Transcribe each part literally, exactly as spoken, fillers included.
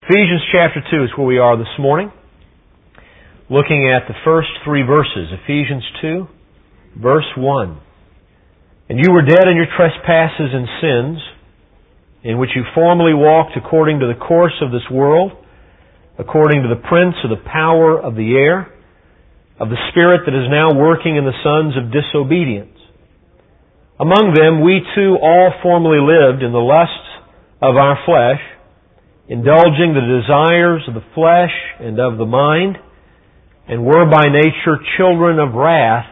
Ephesians chapter two is where we are this morning, looking at the first three verses. Ephesians two, verse one. And you were dead in your trespasses and sins, in which you formerly walked according to the course of this world, according to the prince of the power of the air, of the spirit that is now working in the sons of disobedience. Among them we too all formerly lived in the lusts of our flesh, indulging the desires of the flesh and of the mind, and were by nature children of wrath,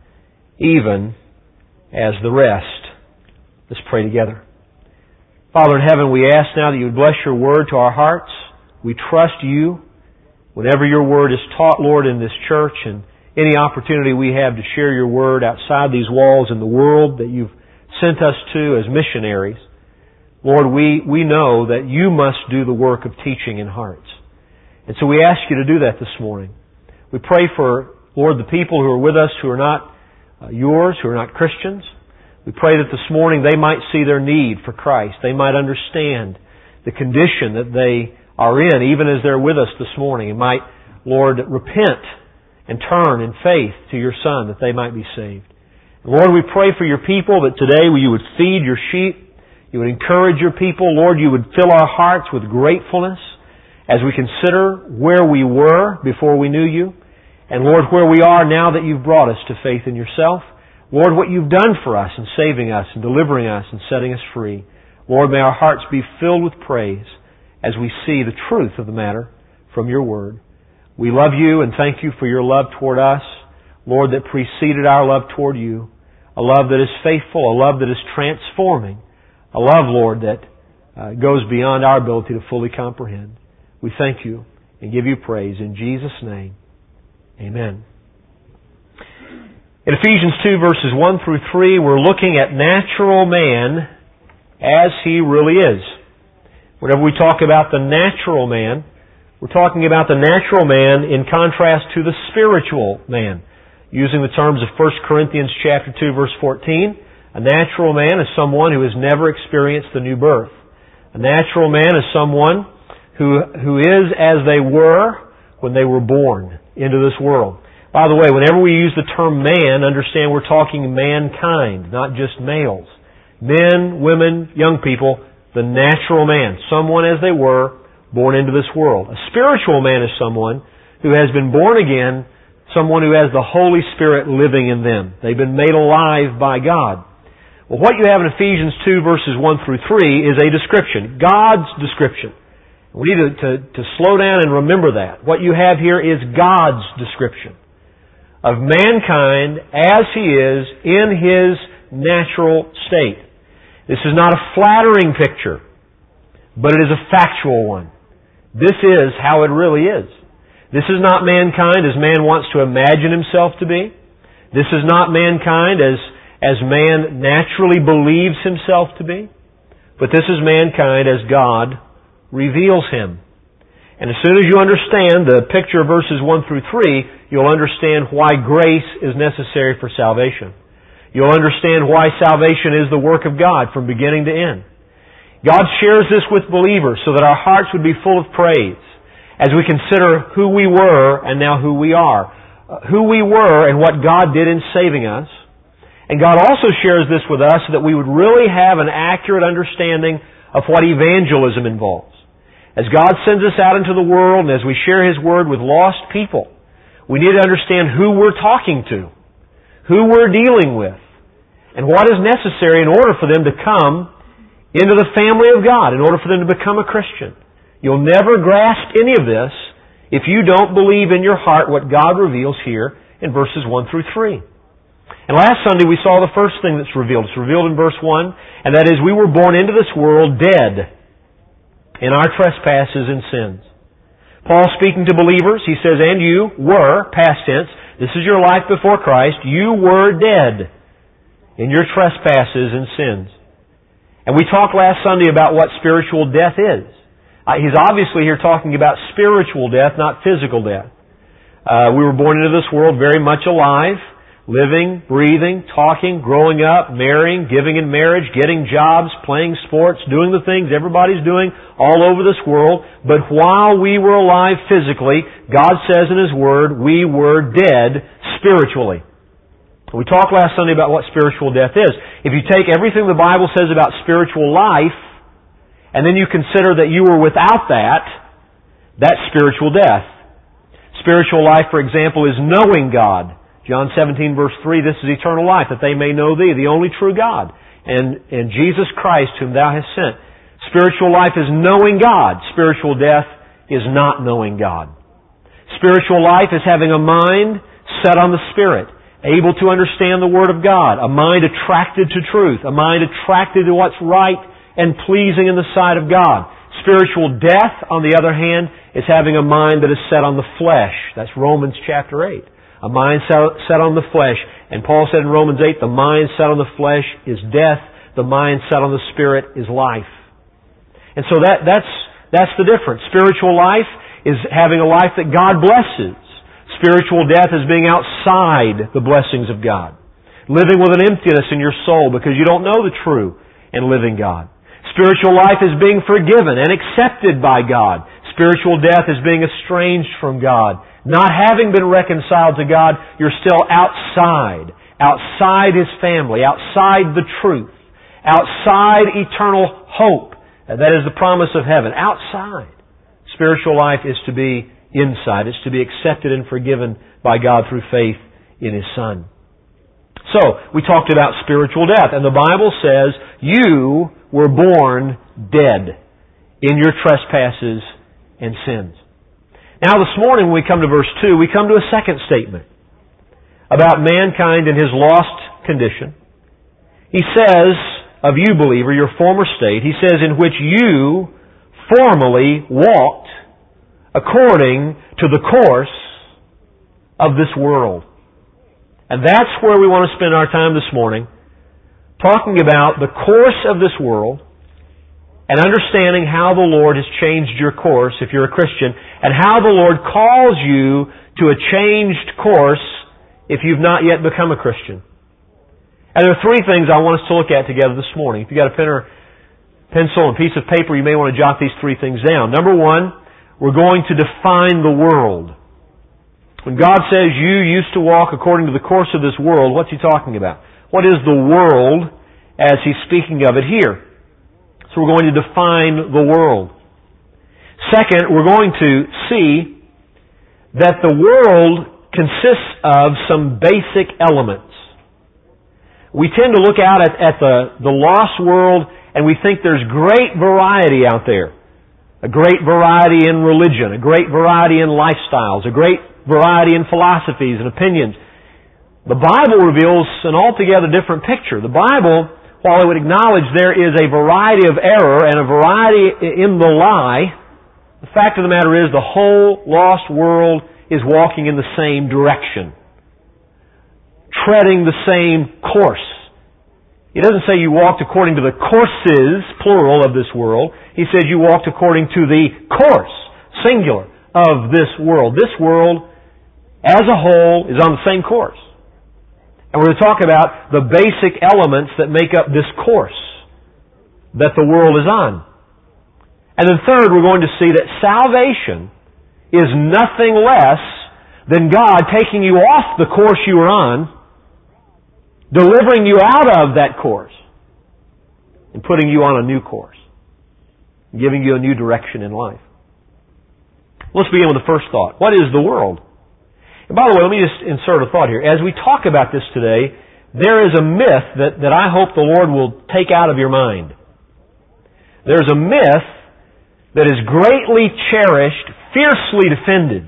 even as the rest. Let's pray together. Father in heaven, we ask now that you would bless your word to our hearts. We trust you whenever your word is taught, Lord, in this church, and any opportunity we have to share your word outside these walls in the world that you've sent us to as missionaries. Lord, we, we know that you must do the work of teaching in hearts. And so we ask you to do that this morning. We pray for, Lord, the people who are with us who are not uh, yours, who are not Christians. We pray that this morning they might see their need for Christ. They might understand the condition that they are in, even as they're with us this morning, and might, Lord, repent and turn in faith to your Son that they might be saved. And Lord, we pray for your people that today you would feed your sheep. You would encourage your people. Lord, you would fill our hearts with gratefulness as we consider where we were before we knew you. And Lord, where we are now that you've brought us to faith in yourself. Lord, what you've done for us in saving us and delivering us and setting us free. Lord, may our hearts be filled with praise as we see the truth of the matter from your word. We love you and thank you for your love toward us. Lord, that preceded our love toward you. A love that is faithful, a love that is transforming. A love, Lord, that uh, goes beyond our ability to fully comprehend. We thank you and give you praise in Jesus' name. Amen. In Ephesians two, verses one through three, we're looking at natural man as he really is. Whenever we talk about the natural man, we're talking about the natural man in contrast to the spiritual man. Using the terms of First Corinthians chapter two, verse fourteen, a natural man is someone who has never experienced the new birth. A natural man is someone who who is as they were when they were born into this world. By the way, whenever we use the term man, understand we're talking mankind, not just males. Men, women, young people, the natural man, someone as they were, born into this world. A spiritual man is someone who has been born again, someone who has the Holy Spirit living in them. They've been made alive by God. Well, what you have in Ephesians two, verses one through three is a description, God's description. We need to, to, to slow down and remember that. What you have here is God's description of mankind as he is in his natural state. This is not a flattering picture, but it is a factual one. This is how it really is. This is not mankind as man wants to imagine himself to be. This is not mankind as, as man naturally believes himself to be. But this is mankind as God reveals him. And as soon as you understand the picture of verses one through three, you'll understand why grace is necessary for salvation. You'll understand why salvation is the work of God from beginning to end. God shares this with believers so that our hearts would be full of praise as we consider who we were and now who we are. Uh, who we were and what God did in saving us. And God also shares this with us so that we would really have an accurate understanding of what evangelism involves. As God sends us out into the world and as we share His Word with lost people, we need to understand who we're talking to, who we're dealing with, and what is necessary in order for them to come into the family of God, in order for them to become a Christian. You'll never grasp any of this if you don't believe in your heart what God reveals here in verses one through three. And last Sunday we saw the first thing that's revealed. It's revealed in verse one, and that is we were born into this world dead in our trespasses and sins. Paul speaking to believers, he says, and you were, past tense, this is your life before Christ, you were dead in your trespasses and sins. And we talked last Sunday about what spiritual death is. Uh, he's obviously here talking about spiritual death, not physical death. Uh, we were born into this world very much alive. living, breathing, talking, growing up, marrying, giving in marriage, getting jobs, playing sports, doing the things everybody's doing all over this world. But while we were alive physically, God says in His Word, we were dead spiritually. We talked last Sunday about what spiritual death is. If you take everything the Bible says about spiritual life, and then you consider that you were without that, that's spiritual death. Spiritual life, for example, is knowing God. John seventeen verse three, this is eternal life, that they may know Thee, the only true God, and, and Jesus Christ whom Thou hast sent. Spiritual life is knowing God. Spiritual death is not knowing God. Spiritual life is having a mind set on the Spirit, able to understand the Word of God, a mind attracted to truth, a mind attracted to what's right and pleasing in the sight of God. Spiritual death, on the other hand, is having a mind that is set on the flesh. That's Romans chapter eight. A mind set on the flesh. And Paul said in Romans eight, the mind set on the flesh is death. The mind set on the Spirit is life. And so that, that's, that's the difference. Spiritual life is having a life that God blesses. Spiritual death is being outside the blessings of God. Living with an emptiness in your soul because you don't know the true and living God. Spiritual life is being forgiven and accepted by God. Spiritual death is being estranged from God. Not having been reconciled to God, you're still outside. Outside His family. Outside the truth. Outside eternal hope. That is the promise of heaven. Outside. Spiritual life is to be inside. It's to be accepted and forgiven by God through faith in His Son. So, we talked about spiritual death. And the Bible says, you were born dead in your trespasses and sins. Now this morning when we come to verse two, we come to a second statement about mankind and his lost condition. He says of you, believer, your former state, He says, in which you formerly walked according to the course of this world. And that's where we want to spend our time this morning, talking about the course of this world and understanding how the Lord has changed your course if you're a Christian, and how the Lord calls you to a changed course if you've not yet become a Christian. And there are three things I want us to look at together this morning. If you've got a pen or pencil and piece of paper, you may want to jot these three things down. Number one, we're going to define the world. When God says you used to walk according to the course of this world, what's He talking about? What is the world as He's speaking of it here? So we're going to define the world. Second, we're going to see that the world consists of some basic elements. We tend to look out at, at the, the lost world and we think there's great variety out there. A great variety in religion, a great variety in lifestyles, a great variety in philosophies and opinions. The Bible reveals an altogether different picture. The Bible, while it would acknowledge there is a variety of error and a variety in the lie, the fact of the matter is the whole lost world is walking in the same direction, treading the same course. He doesn't say you walked according to the courses, plural, of this world. He says you walked according to the course, singular, of this world. This world, as a whole, is on the same course. And we're going to talk about the basic elements that make up this course that the world is on. And then third, we're going to see that salvation is nothing less than God taking you off the course you were on, delivering you out of that course, and putting you on a new course, giving you a new direction in life. Let's begin with the first thought. What is the world? And by the way, let me just insert a thought here. As we talk about this today, there is a myth that, that I hope the Lord will take out of your mind. There's a myth that is greatly cherished, fiercely defended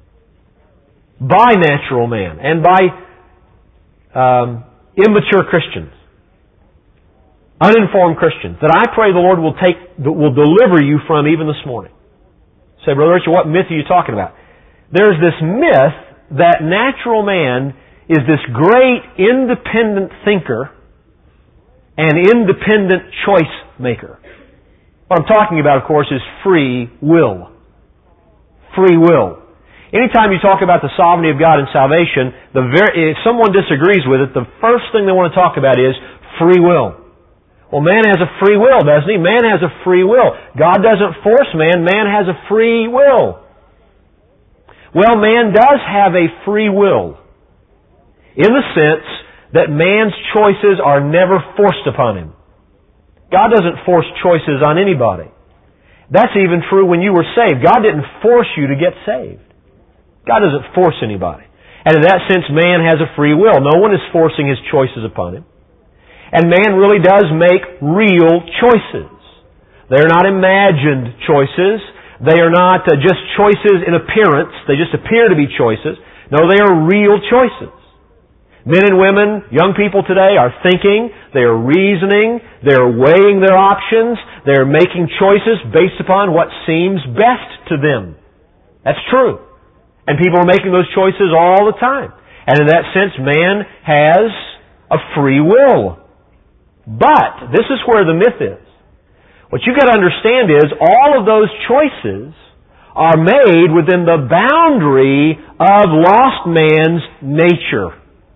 by natural man and by um, immature Christians, uninformed Christians, that I pray the Lord will take, will deliver you from even this morning. Say, Brother Richard, what myth are you talking about? There's this myth that natural man is this great independent thinker and independent choice maker. What I'm talking about, of course, is free will. Free will. Anytime you talk about the sovereignty of God and salvation, the very, if someone disagrees with it, the first thing they want to talk about is free will. Well, man has a free will, doesn't he? Man has a free will. God doesn't force man. Man has a free will. Well, man does have a free will in the sense that man's choices are never forced upon him. God doesn't force choices on anybody. That's even true when you were saved. God didn't force you to get saved. God doesn't force anybody. And in that sense, man has a free will. No one is forcing his choices upon him. And man really does make real choices. They are not imagined choices. They are not uh, just choices in appearance. They just appear to be choices. No, they are real choices. Men and women, young people today are thinking, they are reasoning, they are weighing their options, they are making choices based upon what seems best to them. That's true. And people are making those choices all the time. And in that sense, man has a free will. But, this is where the myth is. What you've got to understand is, all of those choices are made within the boundary of lost man's nature.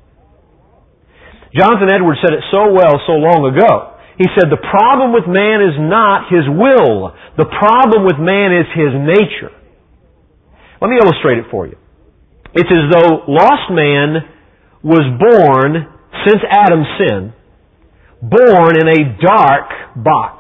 Jonathan Edwards said it so well so long ago. He said, the problem with man is not his will. The problem with man is his nature. Let me illustrate it for you. It's as though lost man was born, since Adam's sin, born in a dark box.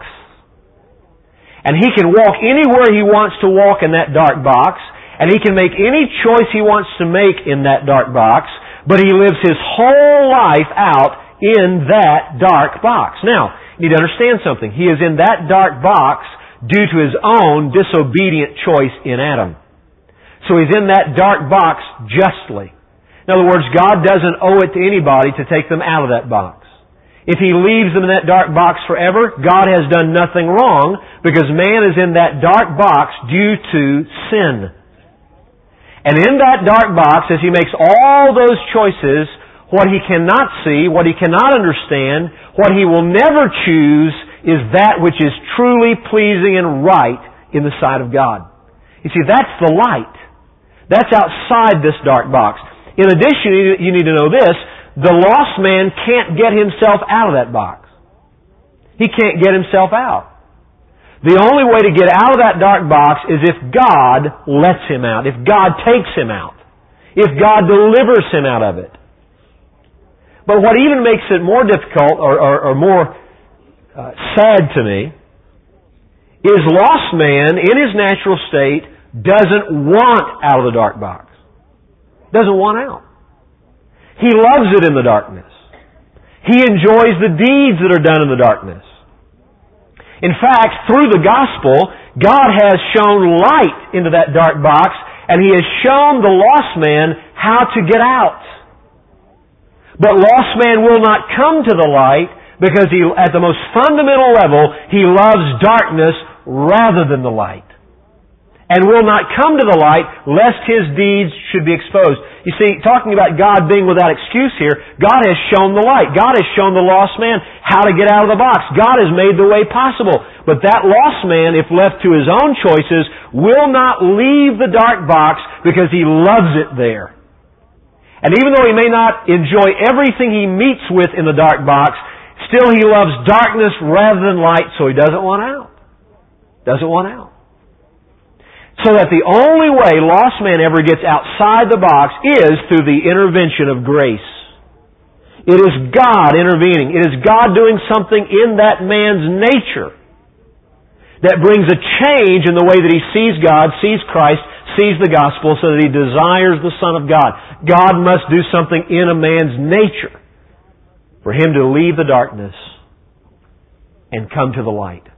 And he can walk anywhere he wants to walk in that dark box, and he can make any choice he wants to make in that dark box, but he lives his whole life out in that dark box. Now, you need to understand something. He is in that dark box due to his own disobedient choice in Adam. So he's in that dark box justly. In other words, God doesn't owe it to anybody to take them out of that box. If He leaves them in that dark box forever, God has done nothing wrong because man is in that dark box due to sin. And in that dark box, as he makes all those choices, what he cannot see, what he cannot understand, what he will never choose is that which is truly pleasing and right in the sight of God. You see, that's the light. That's outside this dark box. In addition, you need to know this, the lost man can't get himself out of that box. He can't get himself out. The only way to get out of that dark box is if God lets him out, if God takes him out, if God delivers him out of it. But what even makes it more difficult or, or, or more uh, sad to me is lost man in his natural state doesn't want out of the dark box. Doesn't want out. He loves it in the darkness. He enjoys the deeds that are done in the darkness. In fact, through the gospel, God has shown light into that dark box, and He has shown the lost man how to get out. But lost man will not come to the light because he, at the most fundamental level, he loves darkness rather than the light. And will not come to the light lest his deeds should be exposed. You see, talking about God being without excuse here, God has shown the light. God has shown the lost man how to get out of the box. God has made the way possible. But that lost man, if left to his own choices, will not leave the dark box because he loves it there. And even though he may not enjoy everything he meets with in the dark box, still he loves darkness rather than light, so he doesn't want out. Doesn't want out. So that the only way lost man ever gets outside the box is through the intervention of grace. It is God intervening. It is God doing something in that man's nature that brings a change in the way that he sees God, sees Christ, sees the gospel, so that he desires the Son of God. God must do something in a man's nature for him to leave the darkness and come to the light.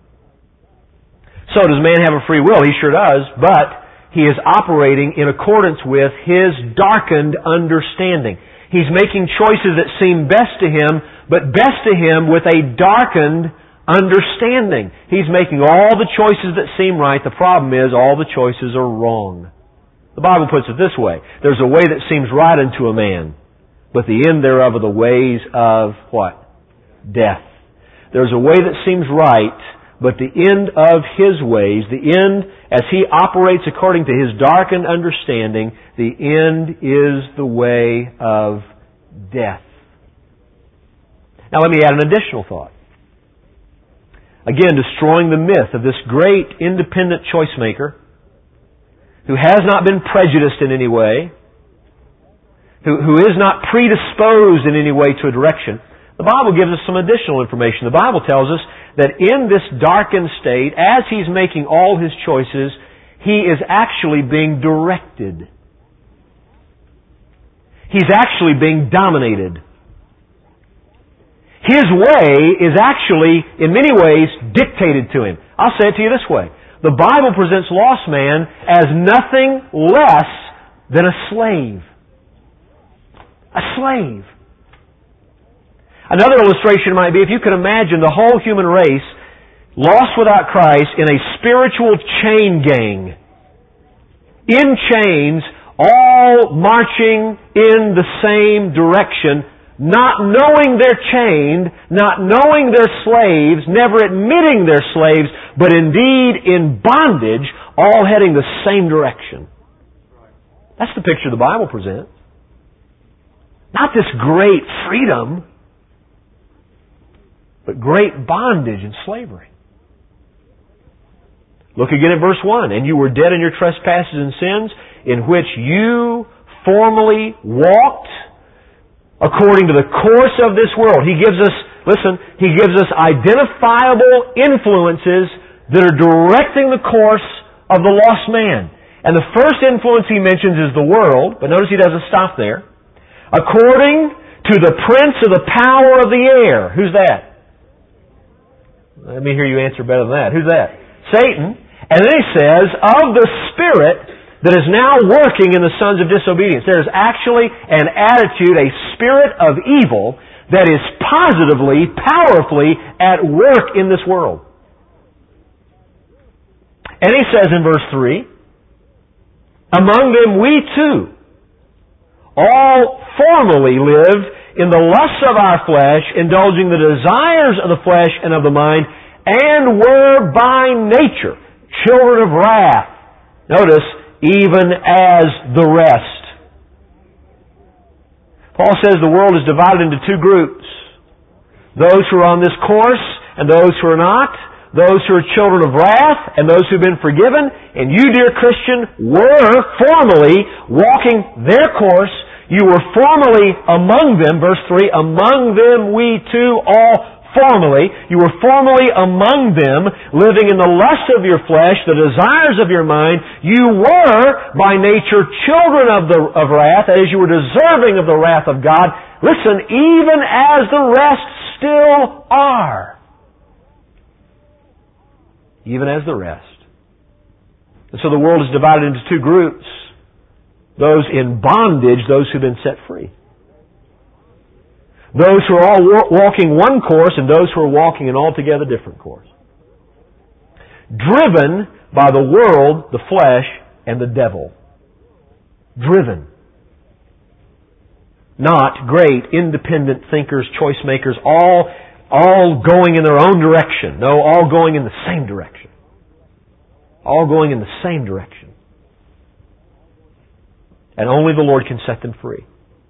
So does man have a free will? He sure does, but he is operating in accordance with his darkened understanding. He's making choices that seem best to him, but best to him with a darkened understanding. He's making all the choices that seem right. The problem is all the choices are wrong. The Bible puts it this way. There's a way that seems right unto a man, but the end thereof are the ways of what? Death. There's a way that seems right, but the end of his ways, the end as he operates according to his darkened understanding, the end is the way of death. Now let me add an additional thought. Again, destroying the myth of this great independent choice maker who has not been prejudiced in any way, who, who is not predisposed in any way to a direction. The Bible gives us some additional information. The Bible tells us that in this darkened state, as he's making all his choices, he is actually being directed. He's actually being dominated. His way is actually, in many ways, dictated to him. I'll say it to you this way. The Bible presents lost man as nothing less than a slave. A slave. Another illustration might be if you could imagine the whole human race lost without Christ in a spiritual chain gang. In chains, all marching in the same direction, not knowing they're chained, not knowing they're slaves, never admitting they're slaves, but indeed in bondage, all heading the same direction. That's the picture the Bible presents. Not this great freedom, but great bondage and slavery. Look again at verse one. And you were dead in your trespasses and sins, in which you formerly walked according to the course of this world. He gives us, listen, He gives us identifiable influences that are directing the course of the lost man. And the first influence He mentions is the world, but notice He doesn't stop there. According to the prince of the power of the air. Who's that? Let me hear you answer better than that. Who's that? Satan. And then he says, of the spirit that is now working in the sons of disobedience. There is actually an attitude, a spirit of evil that is positively, powerfully at work in this world. And he says in verse three, among them we too all formerly lived in the lusts of our flesh, indulging the desires of the flesh and of the mind, and were by nature children of wrath. Notice, even as the rest. Paul says the world is divided into two groups. Those who are on this course and those who are not. Those who are children of wrath and those who have been forgiven. And you, dear Christian, were formerly walking their course. You were formerly among them, verse three, among them we too all formerly. You were formerly among them, living in the lust of your flesh, the desires of your mind. You were by nature children of the of wrath, that is, you were deserving of the wrath of God. Listen, even as the rest still are. Even as the rest. And so the world is divided into two groups. Those in bondage, those who've been set free. Those who are all walking one course and those who are walking an altogether different course. Driven by the world, the flesh, and the devil. Driven. Not great, independent thinkers, choice makers, all, all going in their own direction. No, all going in the same direction. All going in the same direction. And only the Lord can set them free.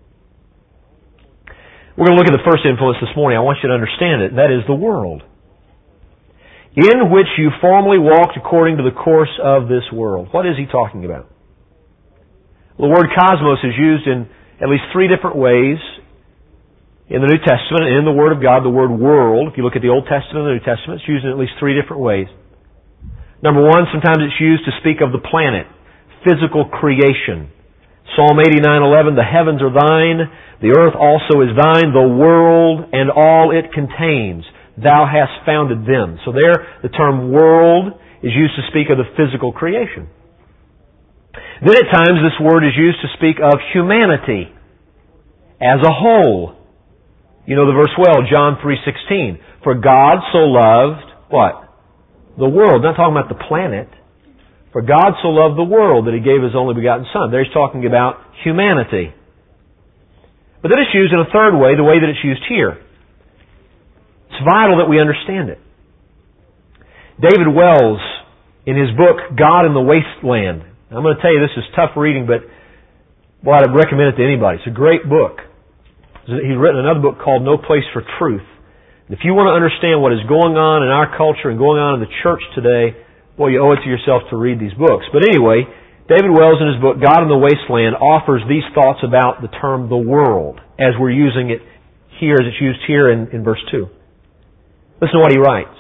We're going to look at the first influence this morning. I want you to understand it. That is the world. In which you formerly walked according to the course of this world. What is he talking about? Well, the word cosmos is used in at least three different ways in the New Testament and in the Word of God. The word world, if you look at the Old Testament and the New Testament, it's used in at least three different ways. Number one, sometimes it's used to speak of the planet, physical creation. Psalm eighty-nine eleven, the heavens are thine, the earth also is thine, the world and all it contains. Thou hast founded them. So there, the term world is used to speak of the physical creation. Then at times this word is used to speak of humanity as a whole. You know the verse well, John three sixteen. For God so loved, what? The world. Not talking about the planet. For God so loved the world that He gave His only begotten Son. There He's talking about humanity. But then it's used in a third way, the way that it's used here. It's vital that we understand it. David Wells, in his book, God in the Wasteland. I'm going to tell you this is tough reading, but boy, I'd recommend it to anybody. It's a great book. He's written another book called No Place for Truth. If you want to understand what is going on in our culture and going on in the church today, boy, you owe it to yourself to read these books. But anyway, David Wells in his book, God in the Wasteland, offers these thoughts about the term the world as we're using it here, as it's used here in, in verse two. Listen to what he writes.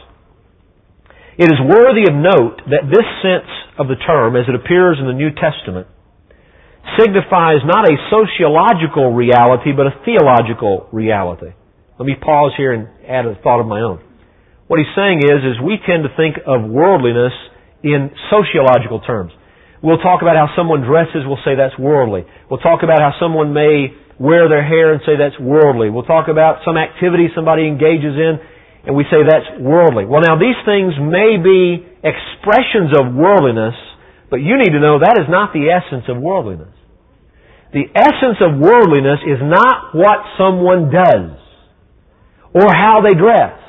It is worthy of note that this sense of the term, as it appears in the New Testament, signifies not a sociological reality, but a theological reality. Let me pause here and add a thought of my own. What he's saying is, is we tend to think of worldliness in sociological terms. We'll talk about how someone dresses, we'll say that's worldly. We'll talk about how someone may wear their hair and say that's worldly. We'll talk about some activity somebody engages in and we say that's worldly. Well, now these things may be expressions of worldliness, but you need to know that is not the essence of worldliness. The essence of worldliness is not what someone does, or how they dress,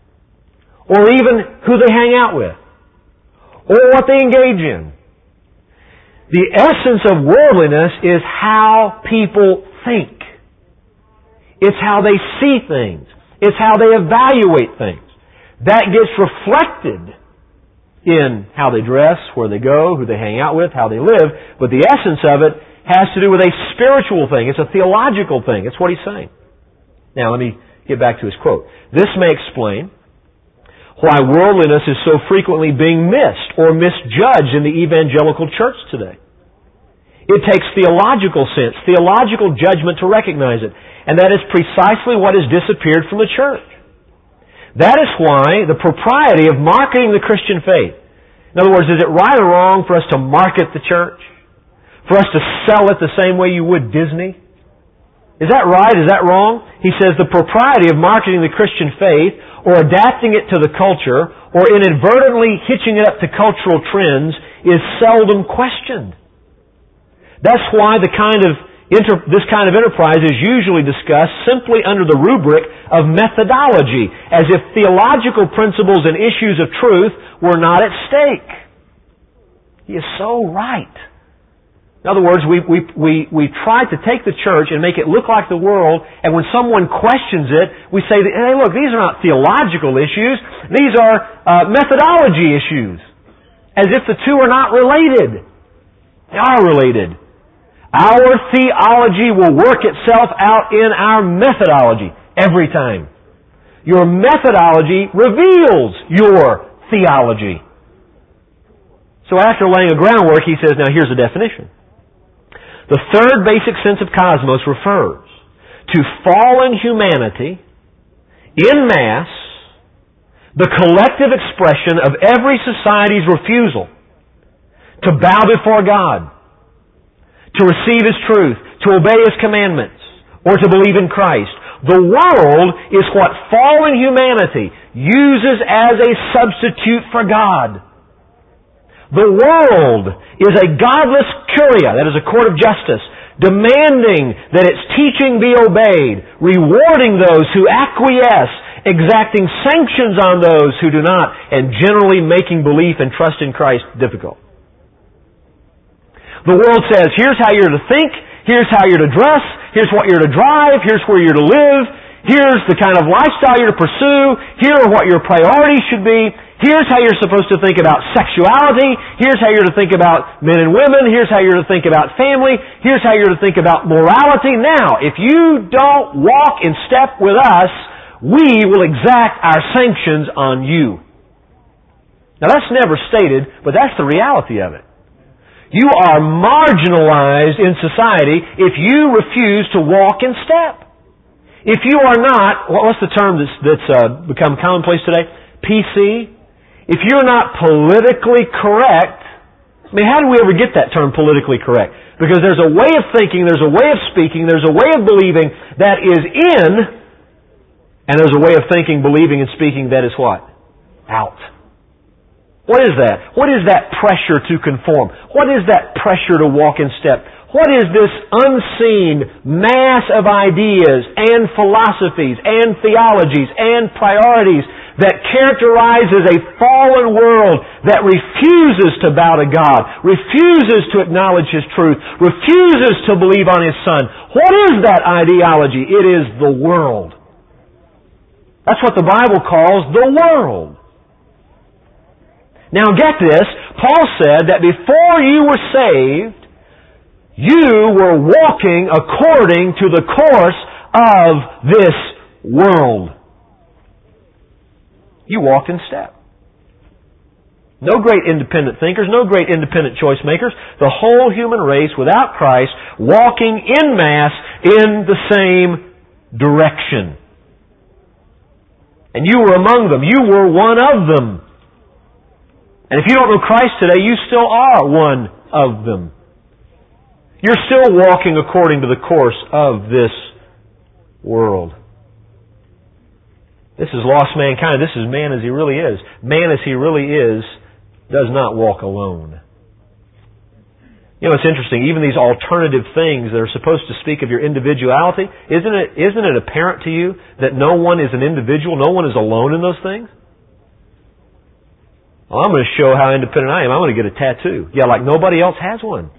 or even who they hang out with, or what they engage in. The essence of worldliness is how people think. It's how they see things. It's how they evaluate things. That gets reflected in how they dress, where they go, who they hang out with, how they live, but the essence of it has to do with a spiritual thing. It's a theological thing. That's what he's saying. Now let me get back to his quote. This may explain why worldliness is so frequently being missed or misjudged in the evangelical church today. It takes theological sense, theological judgment to recognize it. And that is precisely what has disappeared from the church. That is why the propriety of marketing the Christian faith. In other words, is it right or wrong for us to market the church? For us to sell it the same way you would Disney? Is that right? Is that wrong? He says the propriety of marketing the Christian faith or adapting it to the culture or inadvertently hitching it up to cultural trends is seldom questioned. That's why the kind of inter- this kind of enterprise is usually discussed simply under the rubric of methodology, as if theological principles and issues of truth were not at stake. He is so right. In other words, we, we, we, we try to take the church and make it look like the world, and when someone questions it, we say, hey, look, these are not theological issues. These are uh, methodology issues. As if the two are not related. They are related. Our theology will work itself out in our methodology every time. Your methodology reveals your theology. So after laying a groundwork, he says, now here's a definition. The third basic sense of cosmos refers to fallen humanity in mass, the collective expression of every society's refusal to bow before God, to receive His truth, to obey His commandments, or to believe in Christ. The world is what fallen humanity uses as a substitute for God. The world is a godless curia, that is a court of justice, demanding that its teaching be obeyed, rewarding those who acquiesce, exacting sanctions on those who do not, and generally making belief and trust in Christ difficult. The world says, here's how you're to think, here's how you're to dress, here's what you're to drive, here's where you're to live, here's the kind of lifestyle you're to pursue, here are what your priorities should be, here's how you're supposed to think about sexuality, here's how you're to think about men and women, here's how you're to think about family, here's how you're to think about morality. Now, if you don't walk in step with us, we will exact our sanctions on you. Now that's never stated, but that's the reality of it. You are marginalized in society if you refuse to walk in step. If you are not, what's the term that's, that's uh, become commonplace today? P C. If you're not politically correct, I mean, how do we ever get that term politically correct? Because there's a way of thinking, there's a way of speaking, there's a way of believing that is in, and there's a way of thinking, believing, and speaking that is what? Out. What is that? What is that pressure to conform? What is that pressure to walk in step? What is this unseen mass of ideas and philosophies and theologies and priorities that characterizes a fallen world that refuses to bow to God, refuses to acknowledge His truth, refuses to believe on His Son. What is that ideology? It is the world. That's what the Bible calls the world. Now get this, Paul said that before you were saved, you were walking according to the course of this world. You walked in step. No great independent thinkers, no great independent choice makers. The whole human race, without Christ, walking en masse in the same direction. And you were among them. You were one of them. And if you don't know Christ today, you still are one of them. You're still walking according to the course of this world. This is lost mankind. This is man as he really is. Man as he really is does not walk alone. You know, it's interesting. Even these alternative things that are supposed to speak of your individuality, isn't it, isn't it apparent to you that no one is an individual, no one is alone in those things? Well, I'm going to show how independent I am. I'm going to get a tattoo. Yeah, like nobody else has one.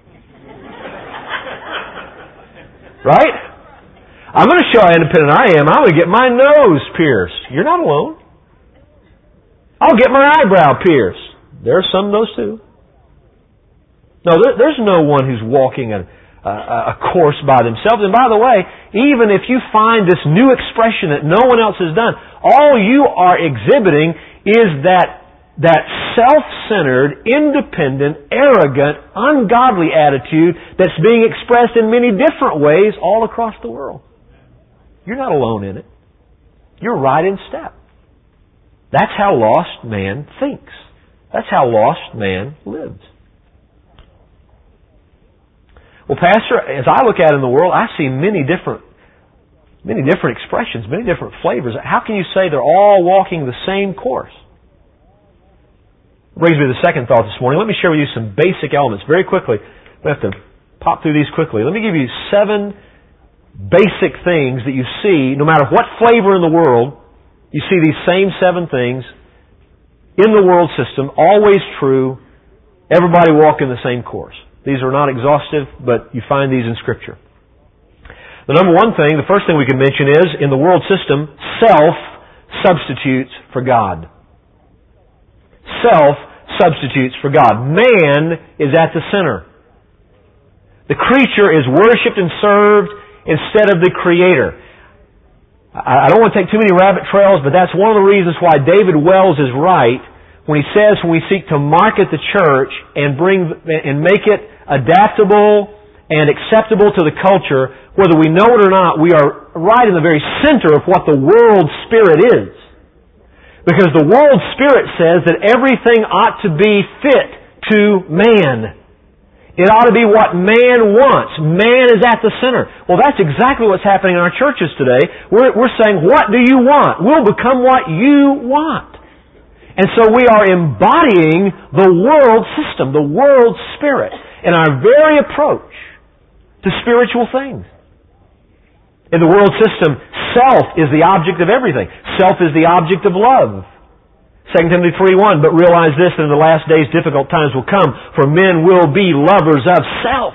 Right? I'm going to show how independent I am. I'm going to get my nose pierced. You're not alone. I'll get my eyebrow pierced. There are some of those too. No, there, there's no one who's walking a, a, a course by themselves. And by the way, even if you find this new expression that no one else has done, all you are exhibiting is that that self-centered, independent, arrogant, ungodly attitude that's being expressed in many different ways all across the world. You're not alone in it. You're right in step. That's how lost man thinks. That's how lost man lives. Well, Pastor, as I look out in the world, I see many different, many different expressions, many different flavors. How can you say they're all walking the same course? Brings me to the second thought this morning. Let me share with you some basic elements very quickly. We have to pop through these quickly. Let me give you seven basic things that you see, no matter what flavor in the world, you see these same seven things in the world system, always true, everybody walking the same course. These are not exhaustive, but you find these in Scripture. The number one thing, the first thing we can mention is, in the world system, self substitutes for God. Self substitutes for God. Man is at the center. The creature is worshipped and served instead of the Creator. I don't want to take too many rabbit trails, but that's one of the reasons why David Wells is right when he says when we seek to market the church and bring and make it adaptable and acceptable to the culture, whether we know it or not, we are right in the very center of what the world spirit is. Because the world spirit says that everything ought to be fit to man. It ought to be what man wants. Man is at the center. Well, that's exactly what's happening in our churches today. We're, we're saying, what do you want? We'll become what you want. And so we are embodying the world system, the world spirit, in our very approach to spiritual things. In the world system, self is the object of everything. Self is the object of love. Second Timothy three one, but realize this, that in the last days difficult times will come, for men will be lovers of self.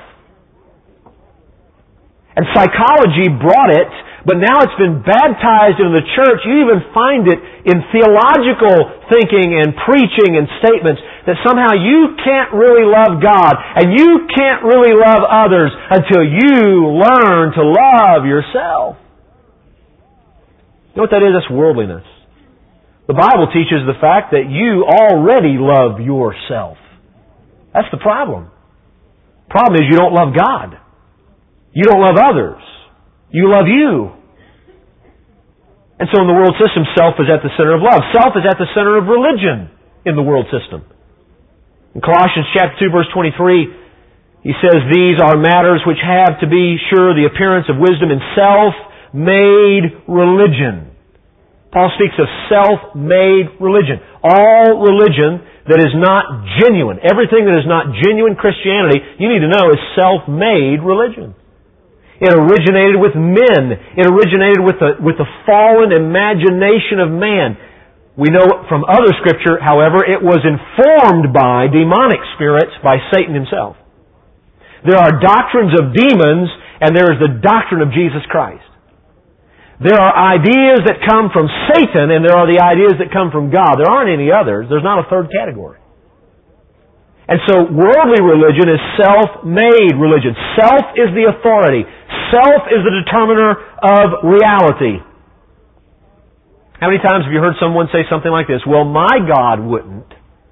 And psychology brought it, but now it's been baptized into the church. You even find it in theological thinking and preaching and statements that somehow you can't really love God and you can't really love others until you learn to love yourself. You know what that is? That's worldliness. The Bible teaches the fact that you already love yourself. That's the problem. The problem is you don't love God. You don't love others. You love you. And so in the world system, self is at the center of love. Self is at the center of religion in the world system. In Colossians chapter two, verse twenty-three, he says, these are matters which have, to be sure, the appearance of wisdom in self-made religion. Paul speaks of self-made religion. All religion that is not genuine, everything that is not genuine Christianity, you need to know is self-made religion. It originated with men. It originated with the, with the fallen imagination of man. We know from other Scripture, however, it was informed by demonic spirits, by Satan himself. There are doctrines of demons, and there is the doctrine of Jesus Christ. There are ideas that come from Satan, and there are the ideas that come from God. There aren't any others. There's not a third category. And so worldly religion is self-made religion. Self is the authority. Self is the determiner of reality. How many times have you heard someone say something like this? Well, my God wouldn't.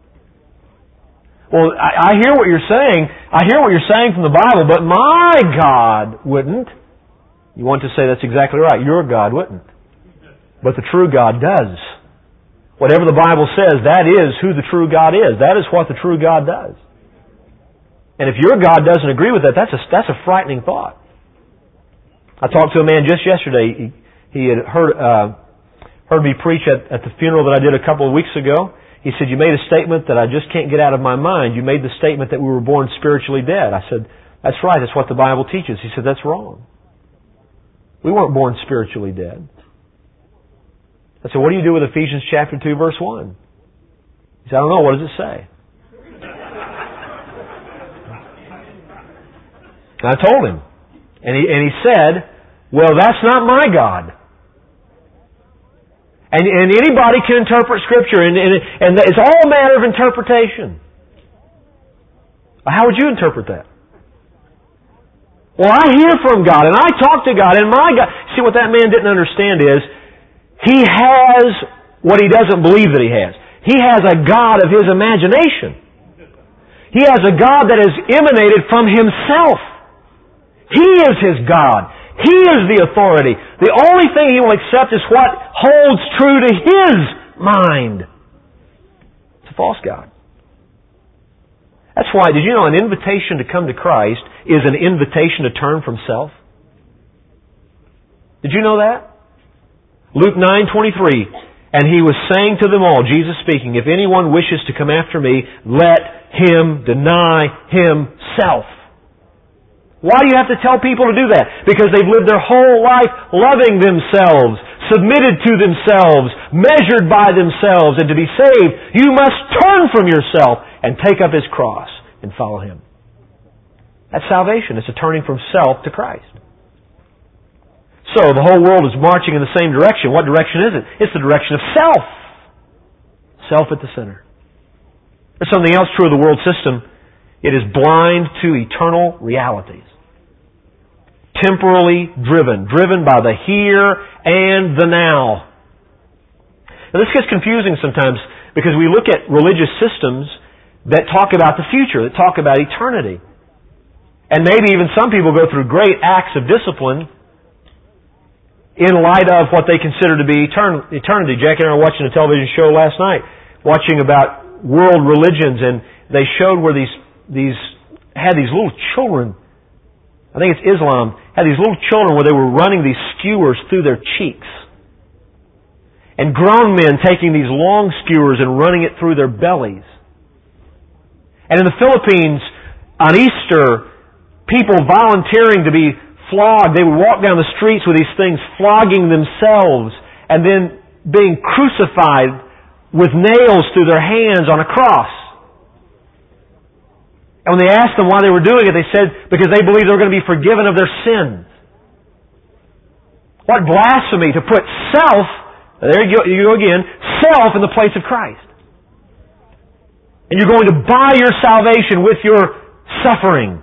Well, I, I hear what you're saying. I hear what you're saying from the Bible, but my God wouldn't. You want to say that's exactly right. Your God wouldn't. But the true God does. Whatever the Bible says, that is who the true God is. That is what the true God does. And if your God doesn't agree with that, that's a, that's a frightening thought. I talked to a man just yesterday. He, he had heard, uh, heard me preach at, at the funeral that I did a couple of weeks ago. He said, you made a statement that I just can't get out of my mind. You made the statement that we were born spiritually dead. I said, that's right. That's what the Bible teaches. He said, that's wrong. We weren't born spiritually dead. I said, what do you do with Ephesians chapter two, verse one? He said, I don't know. What does it say? And I told him. And he, and he said, well, that's not my God. And, and anybody can interpret Scripture, and, and, and it's all a matter of interpretation. How would you interpret that? Well, I hear from God, and I talk to God, and my God... See, what that man didn't understand is, he has what he doesn't believe that he has. He has a God of his imagination. He has a God that has emanated from himself. He is his God. He is the authority. The only thing he will accept is what holds true to his mind. It's a false God. That's why, did you know an invitation to come to Christ is an invitation to turn from self? Did you know that? Luke nine twenty-three, and he was saying to them all, Jesus speaking, if anyone wishes to come after me, let him deny himself. Why do you have to tell people to do that? Because they've lived their whole life loving themselves, submitted to themselves, measured by themselves, and to be saved, you must turn from yourself and take up his cross and follow him. That's salvation. It's a turning from self to Christ. So, the whole world is marching in the same direction. What direction is it? It's the direction of self. Self at the center. There's something else true of the world system. It is blind to eternal realities. Temporally driven. Driven by the here and the now. Now, this gets confusing sometimes because we look at religious systems that talk about the future, that talk about eternity. And maybe even some people go through great acts of discipline in light of what they consider to be eternity. Jackie and I were watching a television show last night, watching about world religions, and they showed where these these had these little children. I think it's Islam had these little children where they were running these skewers through their cheeks, and grown men taking these long skewers and running it through their bellies. And in the Philippines, on Easter, people volunteering to be flogged. They would walk down the streets with these things, flogging themselves, and then being crucified with nails through their hands on a cross. And when they asked them why they were doing it, they said because they believed they were going to be forgiven of their sins. What blasphemy to put self, there you go, you go again, self in the place of Christ. And you're going to buy your salvation with your suffering.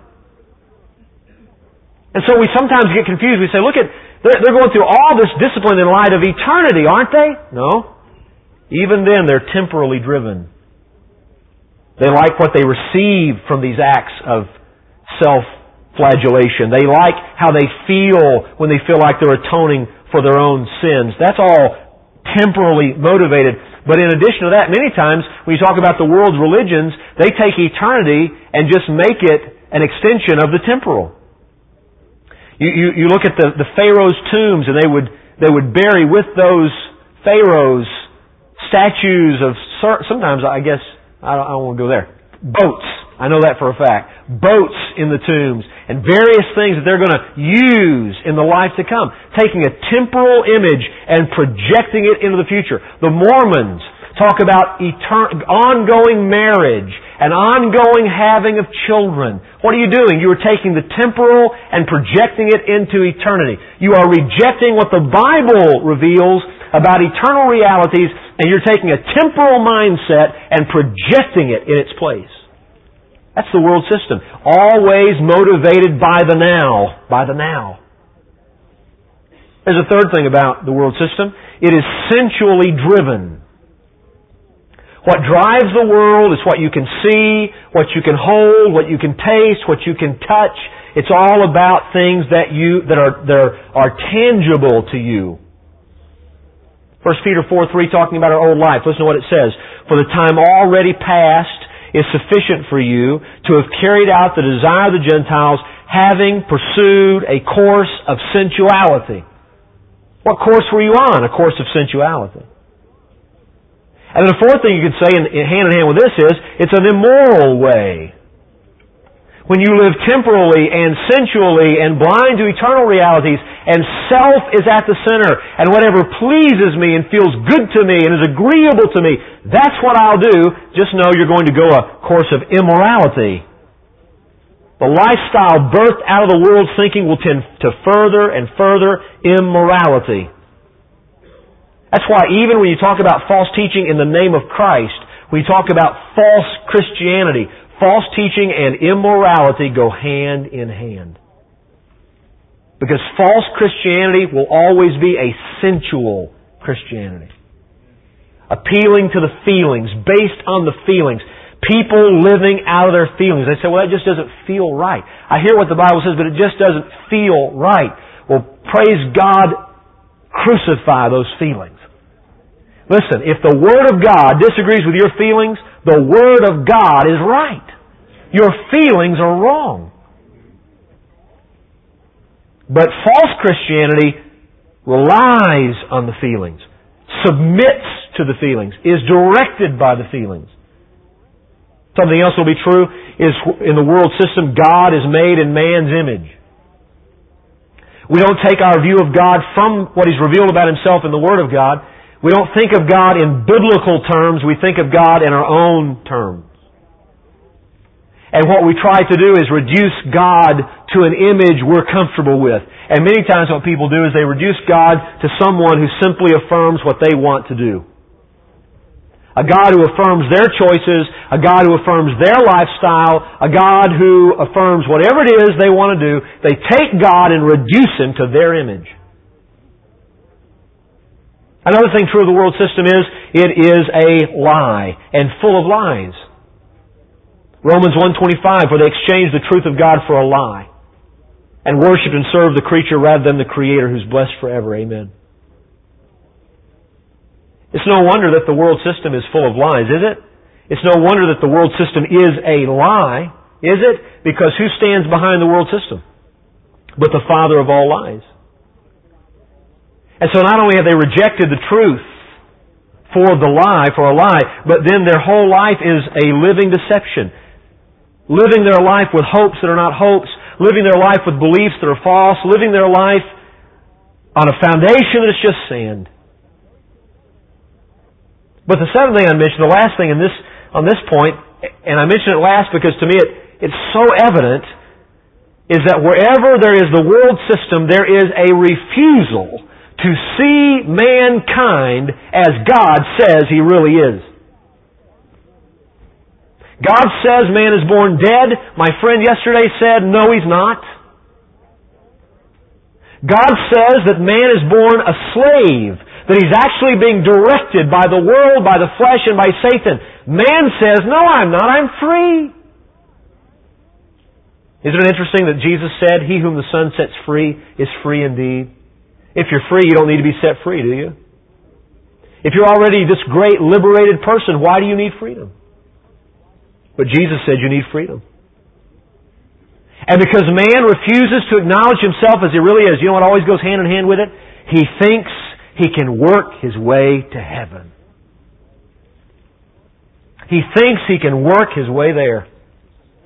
And so we sometimes get confused. We say, look at, they're, they're going through all this discipline in light of eternity, aren't they? No. Even then, they're temporally driven. They like what they receive from these acts of self-flagellation. They like how they feel when they feel like they're atoning for their own sins. That's all temporally motivated. But in addition to that, many times when you talk about the world's religions, they take eternity and just make it an extension of the temporal. You, you, you look at the, the Pharaoh's tombs, and they would they would bury with those pharaohs statues of, sometimes I guess, I don't, I don't want to go there, boats. I know that for a fact. Boats in the tombs and various things that they're going to use in the life to come. Taking a temporal image and projecting it into the future. The Mormons talk about etern- ongoing marriage and ongoing having of children. What are you doing? You are taking the temporal and projecting it into eternity. You are rejecting what the Bible reveals about eternal realities, and you're taking a temporal mindset and projecting it in its place. That's the world system. Always motivated by the now. By the now. There's a third thing about the world system. It is sensually driven. What drives the world is what you can see, what you can hold, what you can taste, what you can touch. It's all about things that you that are that are, are tangible to you. First Peter four three, talking about our old life. Listen to what it says. For the time already past is sufficient for you to have carried out the desire of the Gentiles, having pursued a course of sensuality. What course were you on? A course of sensuality. And then the fourth thing you could say, and hand in hand with this, is it's an immoral way. When you live temporally and sensually and blind to eternal realities, and self is at the center, and whatever pleases me and feels good to me and is agreeable to me, that's what I'll do. Just know you're going to go a course of immorality. The lifestyle birthed out of the world's thinking will tend to further and further immorality. That's why even when you talk about false teaching in the name of Christ, when you talk about false Christianity, false teaching and immorality go hand in hand. Because false Christianity will always be a sensual Christianity. Appealing to the feelings, based on the feelings. People living out of their feelings. They say, well, that just doesn't feel right. I hear what the Bible says, but it just doesn't feel right. Well, praise God, crucify those feelings. Listen, if the Word of God disagrees with your feelings, the Word of God is right. Your feelings are wrong. But false Christianity relies on the feelings, submits to the feelings, is directed by the feelings. Something else will be true is in the world system, God is made in man's image. We don't take our view of God from what He's revealed about Himself in the Word of God. We don't think of God in biblical terms. We think of God in our own terms. And what we try to do is reduce God to an image we're comfortable with. And many times what people do is they reduce God to someone who simply affirms what they want to do. A God who affirms their choices, a God who affirms their lifestyle, a God who affirms whatever it is they want to do. They take God and reduce Him to their image. Another thing true of the world system is, it is a lie, and full of lies. Romans one twenty-five, for they exchanged the truth of God for a lie, and worshipped and served the creature rather than the Creator, who's blessed forever. Amen. It's no wonder that the world system is full of lies, is it? It's no wonder that the world system is a lie, is it? Because who stands behind the world system but the father of all lies? And so not only have they rejected the truth for the lie, for a lie, but then their whole life is a living deception. Living their life with hopes that are not hopes, living their life with beliefs that are false, living their life on a foundation that's just sand. But the seventh thing I mentioned, the last thing in this on this point, and I mention it last because to me it, it's so evident, is that wherever there is the world system, there is a refusal to see mankind as God says He really is. God says man is born dead. My friend yesterday said, no, he's not. God says that man is born a slave, that he's actually being directed by the world, by the flesh, and by Satan. Man says, no, I'm not, I'm free. Isn't it interesting that Jesus said, he whom the Son sets free is free indeed? If you're free, you don't need to be set free, do you? If you're already this great liberated person, why do you need freedom? But Jesus said you need freedom. And because man refuses to acknowledge himself as he really is, you know what always goes hand in hand with it? He thinks he can work his way to heaven. He thinks he can work his way there.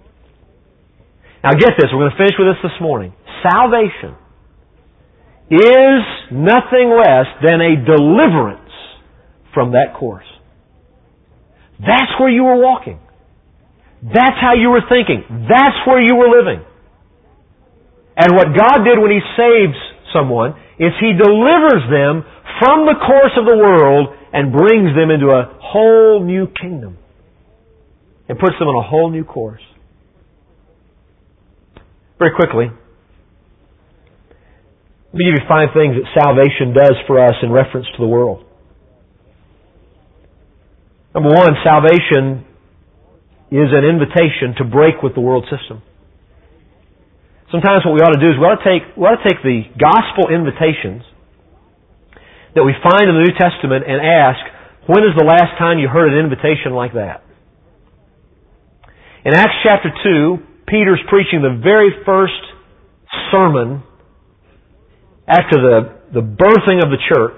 Now get this, we're going to finish with this this morning. Salvation is nothing less than a deliverance from that course. That's where you were walking. That's how you were thinking. That's where you were living. And what God did when He saves someone is He delivers them from the course of the world and brings them into a whole new kingdom. And puts them on a whole new course. Very quickly, let me give you five things that salvation does for us in reference to the world. Number one, salvation is an invitation to break with the world system. Sometimes what we ought to do is we ought to take, we ought to take the gospel invitations that we find in the New Testament and ask, when is the last time you heard an invitation like that? In Acts chapter two, Peter's preaching the very first sermon after the, the birthing of the church.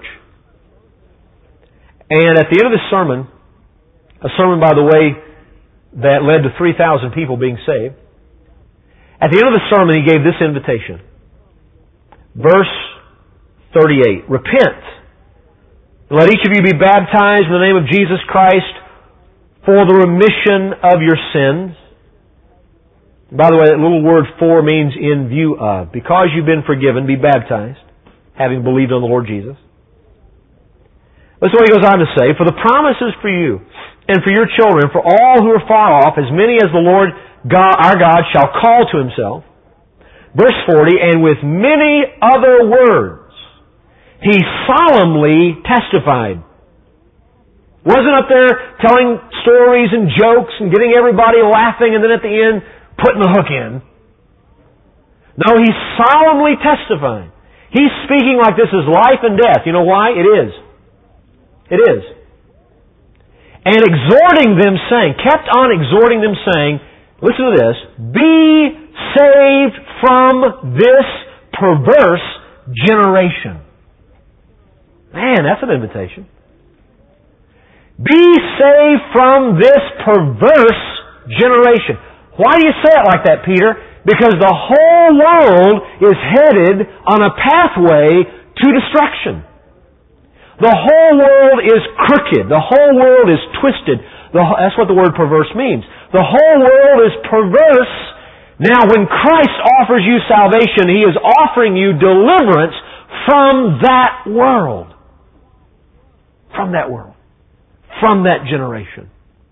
And at the end of the sermon, a sermon, by the way, that led to three thousand people being saved. At the end of the sermon, he gave this invitation. Verse thirty-eight, repent. Let each of you be baptized in the name of Jesus Christ for the remission of your sins. By the way, that little word for means in view of. Because you've been forgiven, be baptized, having believed on the Lord Jesus. Listen to what he goes on to say. For the promises for you and for your children, for all who are far off, as many as the Lord God, our God shall call to Himself. Verse forty, and with many other words, He solemnly testified. Wasn't up there telling stories and jokes and getting everybody laughing and then at the end putting the hook in. No, He's solemnly testifying. He's speaking like this is life and death. You know why? It is. It is. And exhorting them, saying, kept on exhorting them, saying, listen to this, be saved from this perverse generation. Man, that's an invitation. Be saved from this perverse generation. Why do you say it like that, Peter? Because the whole world is headed on a pathway to destruction. The whole world is crooked. The whole world is twisted. The, that's what the word perverse means. The whole world is perverse. Now, when Christ offers you salvation, He is offering you deliverance from that world. From that world. From that generation.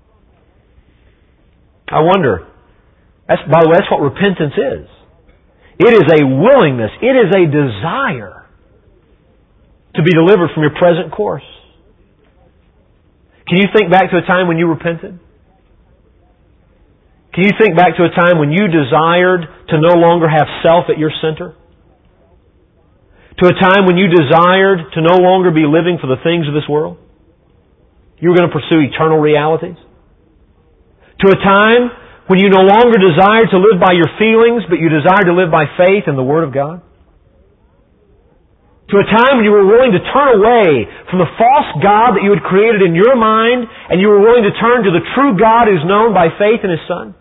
I wonder, that's, by the way, that's what repentance is. It is a willingness, it is a desire to be delivered from your present course. Can you think back to a time when you repented? Can you think back to a time when you desired to no longer have self at your center? To a time when you desired to no longer be living for the things of this world? You were going to pursue eternal realities? To a time when you no longer desired to live by your feelings, but you desired to live by faith in the Word of God? To a time when you were willing to turn away from the false God that you had created in your mind, and you were willing to turn to the true God who's known by faith in His Son?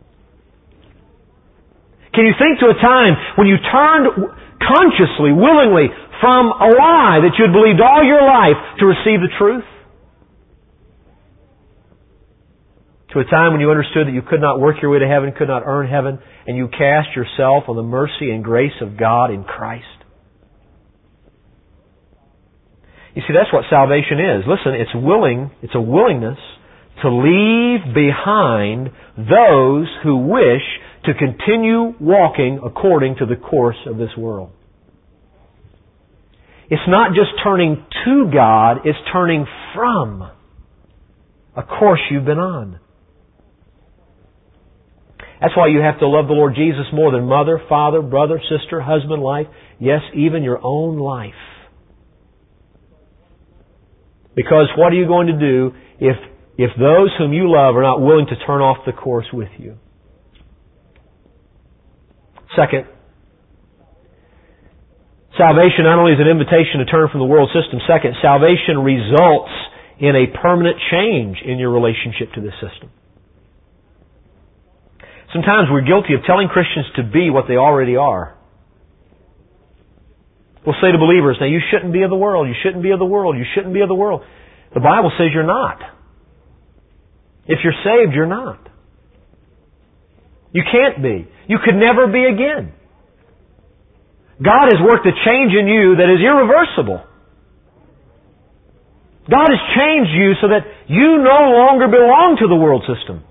Can you think to a time when you turned consciously, willingly, from a lie that you had believed all your life to receive the truth? To a time when you understood that you could not work your way to heaven, could not earn heaven, and you cast yourself on the mercy and grace of God in Christ? You see, that's what salvation is. Listen, it's willing, it's a willingness to leave behind those who wish to continue walking according to the course of this world. It's not just turning to God, it's turning from a course you've been on. That's why you have to love the Lord Jesus more than mother, father, brother, sister, husband, life. Yes, even your own life. Because what are you going to do if, if those whom you love are not willing to turn off the course with you? Second, salvation not only is an invitation to turn from the world system. Second, salvation results in a permanent change in your relationship to this system. Sometimes we're guilty of telling Christians to be what they already are. We'll say to believers, now you shouldn't be of the world, you shouldn't be of the world, you shouldn't be of the world. The Bible says you're not. If you're saved, you're not. You can't be. You could never be again. God has worked a change in you that is irreversible. God has changed you so that you no longer belong to the world system.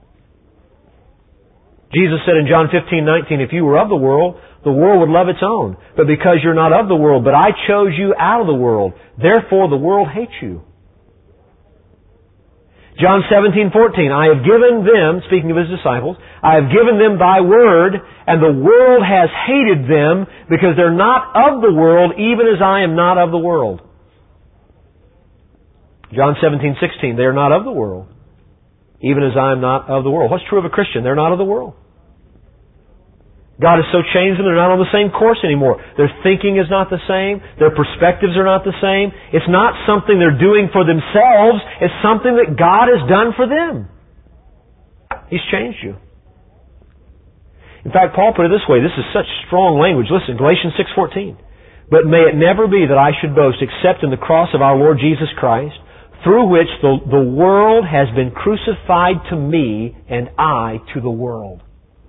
Jesus said in John fifteen nineteen, if you were of the world, the world would love its own. But because you're not of the world, but I chose you out of the world, therefore the world hates you. John seventeen fourteen, I have given them, speaking of His disciples, I have given them thy word, and the world has hated them because they're not of the world, even as I am not of the world. John seventeen sixteen, they are not of the world, even as I am not of the world. What's true of a Christian? They're not of the world. God has so changed them, they're not on the same course anymore. Their thinking is not the same. Their perspectives are not the same. It's not something they're doing for themselves. It's something that God has done for them. He's changed you. In fact, Paul put it this way. This is such strong language. Listen, Galatians six fourteen. But may it never be that I should boast except in the cross of our Lord Jesus Christ, through which the, the world has been crucified to me and I to the world.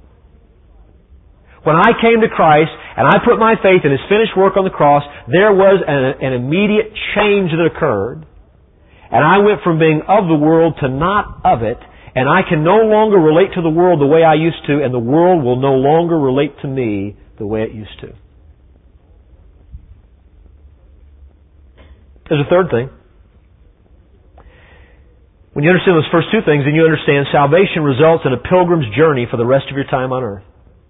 When I came to Christ and I put my faith in His finished work on the cross, there was an, an immediate change that occurred. And I went from being of the world to not of it. And I can no longer relate to the world the way I used to, and the world will no longer relate to me the way it used to. There's a third thing. When you understand those first two things, then you understand salvation results in a pilgrim's journey for the rest of your time on earth.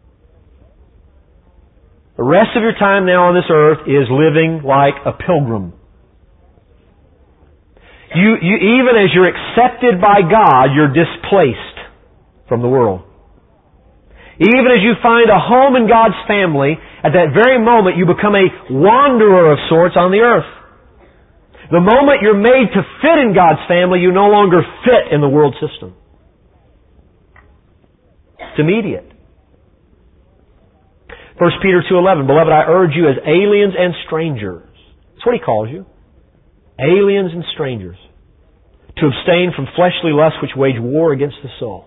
The rest of your time now on this earth is living like a pilgrim. You, you, even as you're accepted by God, you're displaced from the world. Even as you find a home in God's family, at that very moment you become a wanderer of sorts on the earth. The moment you're made to fit in God's family, you no longer fit in the world system. It's immediate. First Peter two eleven, Beloved, I urge you as aliens and strangers. That's what he calls you. Aliens and strangers. To abstain from fleshly lusts which wage war against the soul.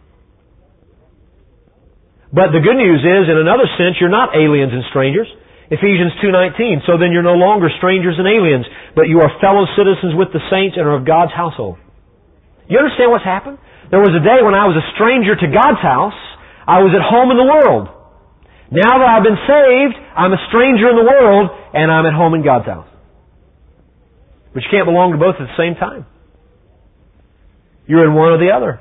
But the good news is, in another sense, you're not aliens and strangers. Ephesians two nineteen, so then you're no longer strangers and aliens, but you are fellow citizens with the saints and are of God's household. You understand what's happened? There was a day when I was a stranger to God's house. I was at home in the world. Now that I've been saved, I'm a stranger in the world, and I'm at home in God's house. But you can't belong to both at the same time. You're in one or the other.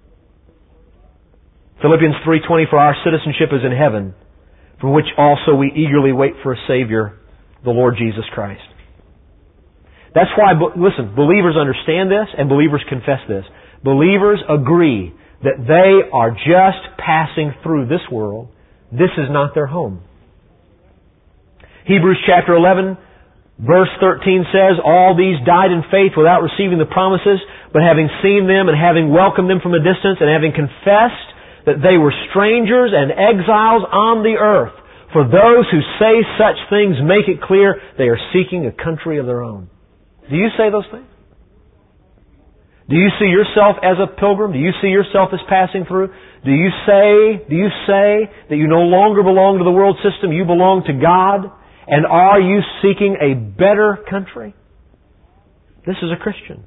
Philippians three twenty, for our citizenship is in heaven, from which also we eagerly wait for a Savior, the Lord Jesus Christ. That's why, listen, believers understand this and believers confess this. Believers agree that they are just passing through this world. This is not their home. Hebrews chapter eleven, verse thirteen says, all these died in faith without receiving the promises, but having seen them and having welcomed them from a distance and having confessed that they were strangers and exiles on the earth. For those who say such things make it clear they are seeking a country of their own. Do you say those things? Do you see yourself as a pilgrim? Do you see yourself as passing through? Do you say, do you say that you no longer belong to the world system, you belong to God? And are you seeking a better country? This is a Christian.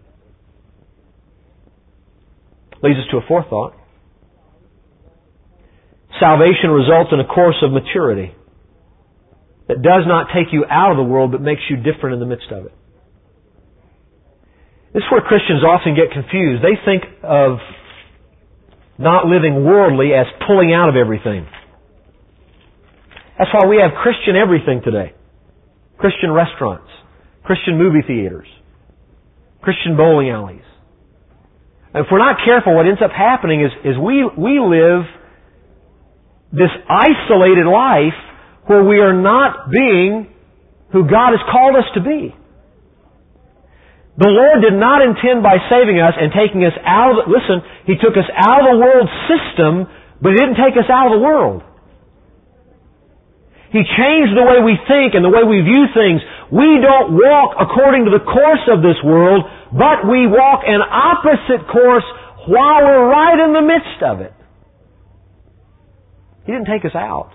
Leads us to a fourth thought. Salvation results in a course of maturity that does not take you out of the world but makes you different in the midst of it. This is where Christians often get confused. They think of not living worldly as pulling out of everything. That's why we have Christian everything today. Christian restaurants, Christian movie theaters, Christian bowling alleys. And if we're not careful, what ends up happening is, is we, we live this isolated life where we are not being who God has called us to be. The Lord did not intend by saving us and taking us out of the, listen, He took us out of the world system, But He didn't take us out of the world. He changed the way we think and the way we view things. We don't walk according to the course of this world, but we walk an opposite course while we're right in the midst of it. He didn't take us out.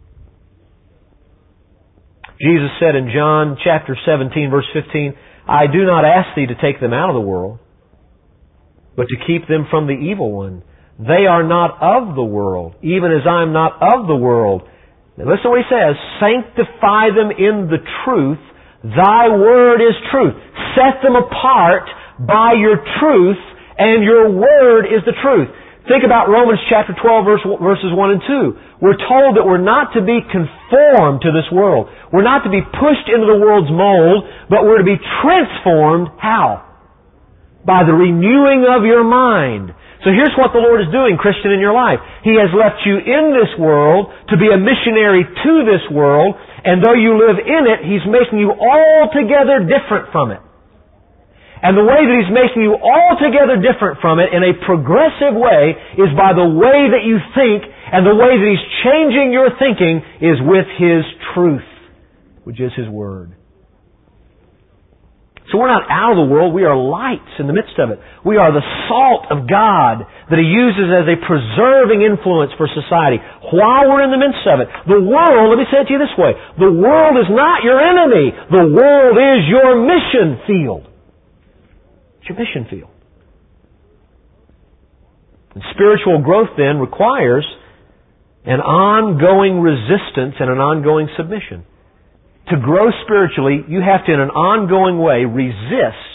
Jesus said in John chapter seventeen, verse fifteen, I do not ask thee to take them out of the world, but to keep them from the evil one. They are not of the world, even as I am not of the world. Now listen to what He says. Sanctify them in the truth. Thy word is truth. Set them apart by your truth, and your word is the truth. Think about Romans chapter twelve, verse, verses one and two. We're told that we're not to be conformed to this world. We're not to be pushed into the world's mold, but we're to be transformed. How? By the renewing of your mind. So here's what the Lord is doing, Christian, in your life. He has left you in this world to be a missionary to this world, and though you live in it, He's making you altogether different from it. And the way that He's making you altogether different from it in a progressive way is by the way that you think, and the way that He's changing your thinking is with His truth, which is His Word. So we're not out of the world, we are lights in the midst of it. We are the salt of God that He uses as a preserving influence for society while we're in the midst of it. The world, let me say it to you this way, the world is not your enemy. The world is your mission field. It's your mission field. And spiritual growth then requires an ongoing resistance and an ongoing submission. To grow spiritually, you have to, in an ongoing way, resist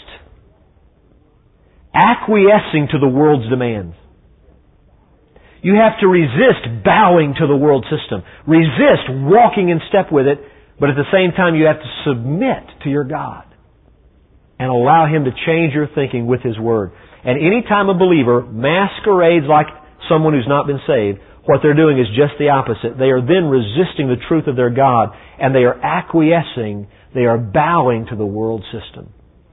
acquiescing to the world's demands. You have to resist bowing to the world system. Resist walking in step with it, but at the same time you have to submit to your God and allow Him to change your thinking with His Word. And any time a believer masquerades like someone who's not been saved, what they're doing is just the opposite. They are then resisting the truth of their God, and they are acquiescing, they are bowing to the world system.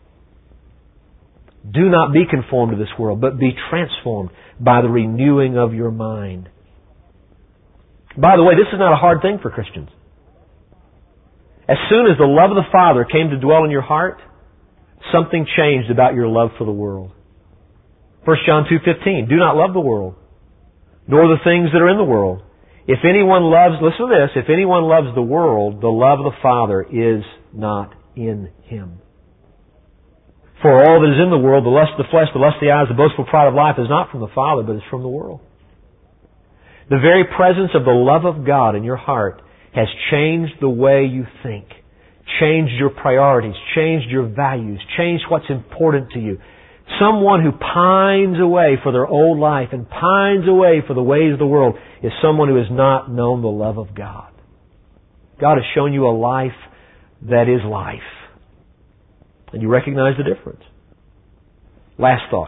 Do not be conformed to this world, but be transformed by the renewing of your mind. By the way, this is not a hard thing for Christians. As soon as the love of the Father came to dwell in your heart, something changed about your love for the world. First John two fifteen, do not love the world, nor the things that are in the world. If anyone loves, listen to this, if anyone loves the world, the love of the Father is not in him. For all that is in the world, the lust of the flesh, the lust of the eyes, the boastful pride of life is not from the Father, but is from the world. The very presence of the love of God in your heart has changed the way you think, changed your priorities, changed your values, changed what's important to you. Someone who pines away for their old life and pines away for the ways of the world is someone who has not known the love of God. God has shown you a life that is life. And you recognize the difference. Last thought.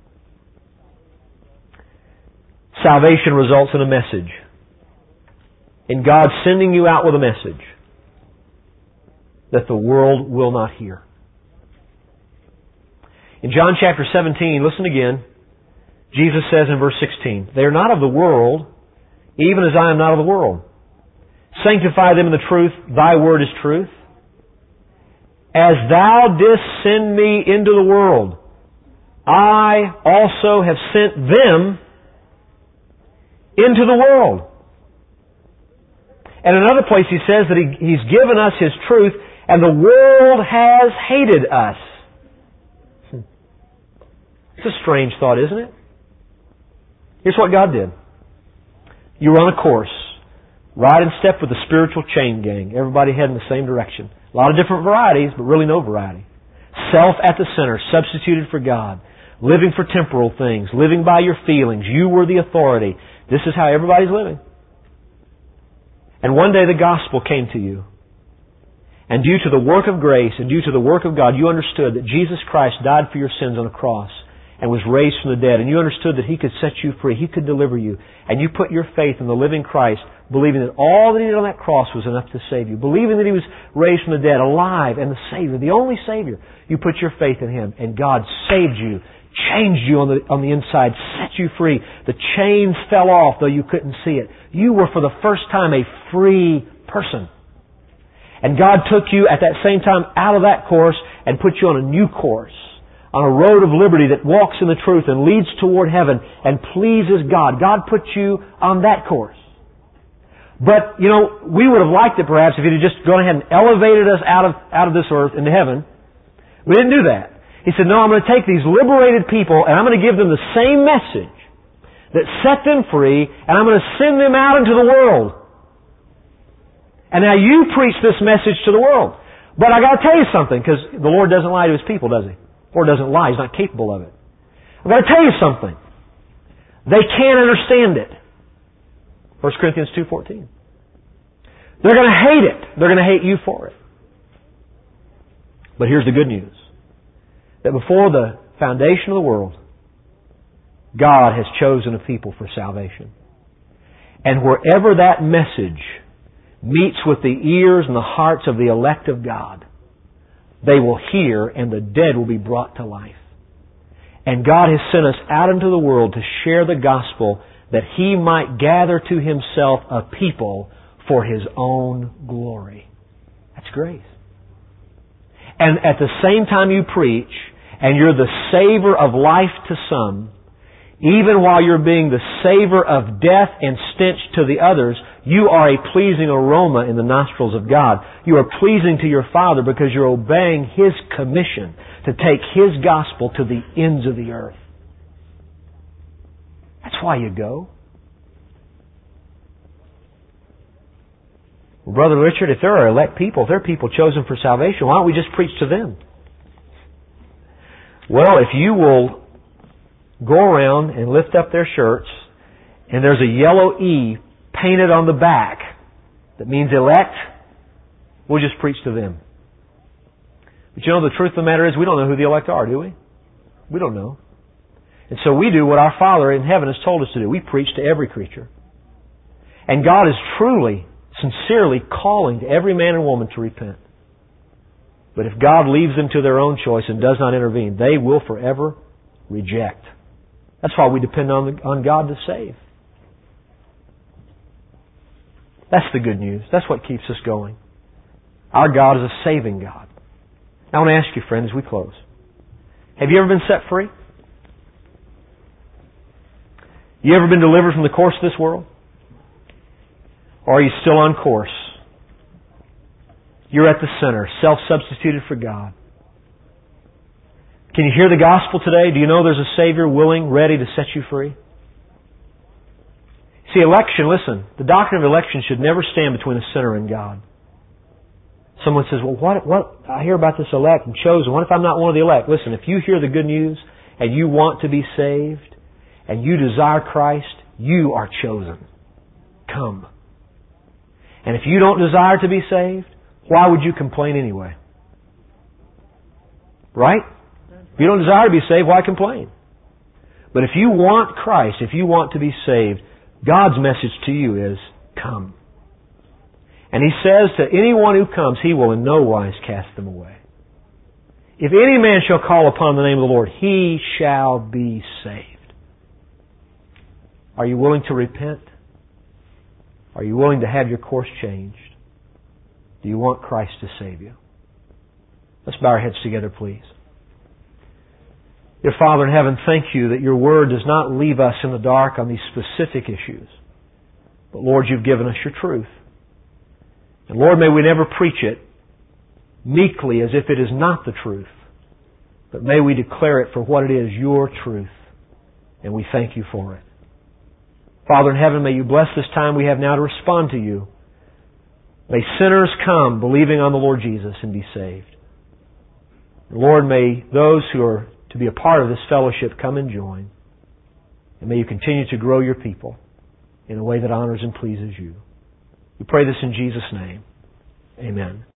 Salvation results in a message. In God sending you out with a message that the world will not hear. In John chapter seventeen, listen again. Jesus says in verse sixteen, they are not of the world, even as I am not of the world. Sanctify them in the truth. Thy word is truth. As thou didst send me into the world, I also have sent them into the world. And in another place he says that he, He's given us His truth, and the world has hated us. It's a strange thought, isn't it? Here's what God did. You run a course, right in step with the spiritual chain gang. Everybody heading the same direction. A lot of different varieties, but really no variety. Self at the center, substituted for God. Living for temporal things, living by your feelings. You were the authority. This is how everybody's living. And one day the gospel came to you. And due to the work of grace and due to the work of God, you understood that Jesus Christ died for your sins on a cross and was raised from the dead. And you understood that He could set you free. He could deliver you. And you put your faith in the living Christ, believing that all that He did on that cross was enough to save you. Believing that He was raised from the dead, alive, and the Savior, the only Savior. You put your faith in Him, and God saved you, changed you on the, on the inside, set you free. The chains fell off, though you couldn't see it. You were for the first time a free person. And God took you at that same time out of that course and put you on a new course, on a road of liberty that walks in the truth and leads toward heaven and pleases God. God put you on that course. But, you know, we would have liked it perhaps if He had just gone ahead and elevated us out of, out of this earth into heaven. We didn't do that. He said, no, I'm going to take these liberated people and I'm going to give them the same message that set them free, and I'm going to send them out into the world. And now you preach this message to the world. But I got to tell you something, because the Lord doesn't lie to His people, does He? The Lord doesn't lie. He's not capable of it. I've got to tell you something. They can't understand it. First Corinthians two fourteen. They're going to hate it. They're going to hate you for it. But here's the good news. That before the foundation of the world, God has chosen a people for salvation. And wherever that message meets with the ears and the hearts of the elect of God, they will hear and the dead will be brought to life. And God has sent us out into the world to share the gospel that He might gather to Himself a people for His own glory. That's grace. And at the same time you preach, and you're the savor of life to some, even while you're being the savor of death and stench to the others, you are a pleasing aroma in the nostrils of God. You are pleasing to your Father because you're obeying His commission to take His gospel to the ends of the earth. That's why you go. Well, Brother Richard, if there are elect people, if there are people chosen for salvation, why don't we just preach to them? Well, if you will go around and lift up their shirts, and there's a yellow E painted on the back that means elect, we'll just preach to them. But you know, the truth of the matter is we don't know who the elect are, do we? We don't know. And so we do what our Father in heaven has told us to do. We preach to every creature. And God is truly, sincerely calling to every man and woman to repent. But if God leaves them to their own choice and does not intervene, they will forever reject. That's why we depend on, the, on God to save. That's the good news. That's what keeps us going. Our God is a saving God. Now I want to ask you, friends, as we close. Have you ever been set free? You ever been delivered from the course of this world? Or are you still on course? You're at the center, self-substituted for God. Can you hear the gospel today? Do you know there's a Savior willing, ready to set you free? See, election, listen, the doctrine of election should never stand between a sinner and God. Someone says, well, what, what, I hear about this elect and chosen. What if I'm not one of the elect? Listen, if you hear the good news and you want to be saved and you desire Christ, you are chosen. Come. And if you don't desire to be saved, why would you complain anyway? Right? If you don't desire to be saved, why complain? But if you want Christ, if you want to be saved, God's message to you is, come. And He says to anyone who comes, He will in no wise cast them away. If any man shall call upon the name of the Lord, he shall be saved. Are you willing to repent? Are you willing to have your course changed? Do you want Christ to save you? Let's bow our heads together, please. Dear Father in heaven, thank You that Your Word does not leave us in the dark on these specific issues. But Lord, You've given us Your truth. And Lord, may we never preach it meekly as if it is not the truth. But may we declare it for what it is, Your truth. And we thank You for it. Father in heaven, may You bless this time we have now to respond to You. May sinners come believing on the Lord Jesus and be saved. Lord, may those who are to be a part of this fellowship come and join. And may You continue to grow Your people in a way that honors and pleases You. We pray this in Jesus' name. Amen.